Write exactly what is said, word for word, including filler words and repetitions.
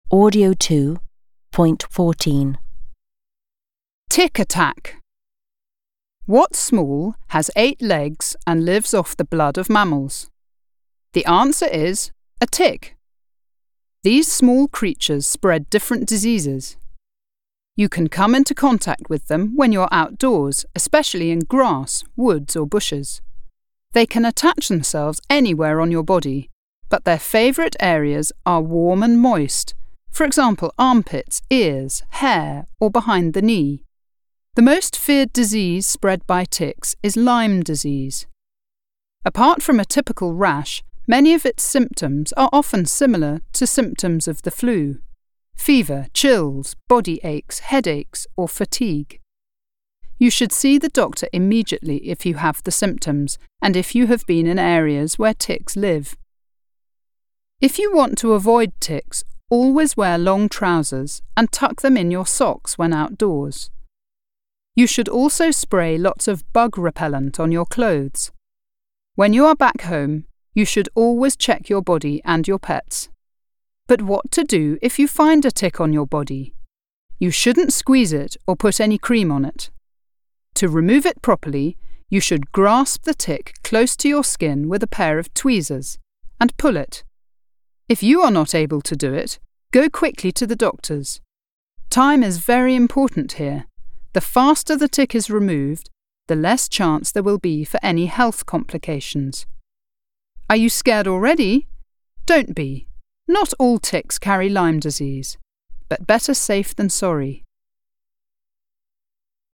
Audio two, point fourteen. Tick attack. What small has eight legs and lives off the blood of mammals? The answer is a tick. These small creatures spread different diseases. You can come into contact with them when you're outdoors, especially in grass, woods or bushes. They can attach themselves anywhere on your body, but their favourite areas are warm and moist, for example armpits, ears, hair or behind the knee. The most feared disease spread by ticks is Lyme disease. Apart from a typical rash, many of its symptoms are often similar to symptoms of the flu: fever, chills, body aches, headaches or fatigue. You should see the doctor immediately if you have the symptoms and if you have been in areas where ticks live. If you want to avoid ticks, always wear long trousers and tuck them in your socks when outdoors. You should also spray lots of bug repellent on your clothes. When you are back home, you should always check your body and your pets. But what to do if you find a tick on your body? You shouldn't squeeze it or put any cream on it. To remove it properly, you should grasp the tick close to your skin with a pair of tweezers and pull it. If you are not able to do it, go quickly to the doctors. Time is very important here. The faster the tick is removed, the less chance there will be for any health complications. Are you scared already? Don't be. Not all ticks carry Lyme disease, but better safe than sorry.